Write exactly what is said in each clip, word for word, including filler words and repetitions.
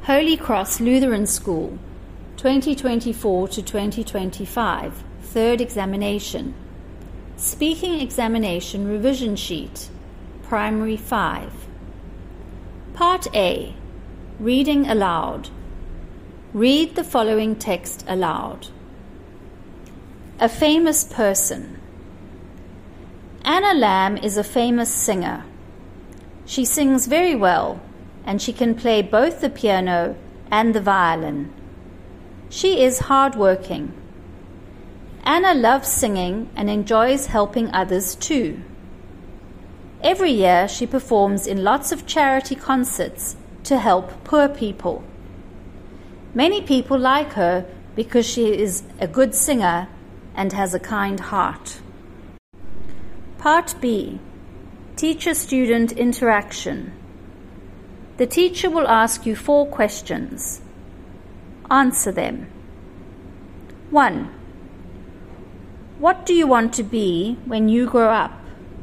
Holy Cross Lutheran School, twenty twenty-four to twenty twenty-five, third examination. Speaking examination revision sheet, primary five. Part A, reading aloud. Read the following text aloud. A famous person. Anna Lamb is a famous singer. She sings very well, and she can play both the piano and the violin. She is hardworking. Anna loves singing and enjoys helping others too. Every year she performs in lots of charity concerts to help poor people. Many people like her because she is a good singer and has a kind heart. Part B, teacher-student interaction. The teacher will ask you four questions. Answer them. one. What do you want to be when you grow up?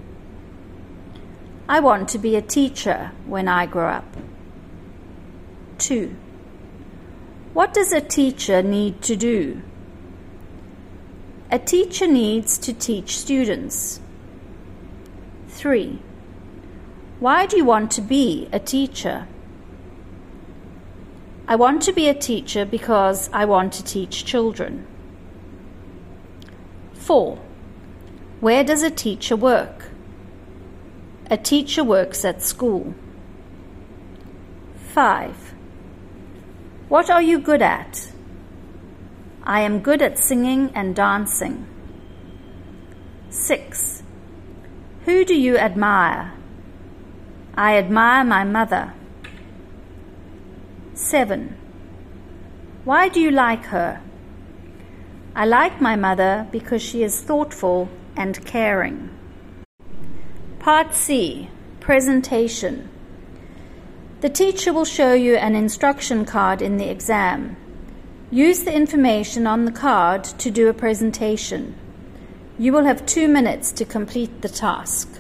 I want to be a teacher when I grow up. two. What does a teacher need to do? A teacher needs to teach students. three. Why do you want to be a teacher? I want to be a teacher because I want to teach children. four. Where does a teacher work? A teacher works at school. five. What are you good at? I am good at singing and dancing. six. Who do you admire? I admire my mother. seven. Why do you like her? I like my mother because she is thoughtful and caring. Part C, presentation. The teacher will show you an instruction card in the exam. Use the information on the card to do a presentation. You will have two minutes to complete the task.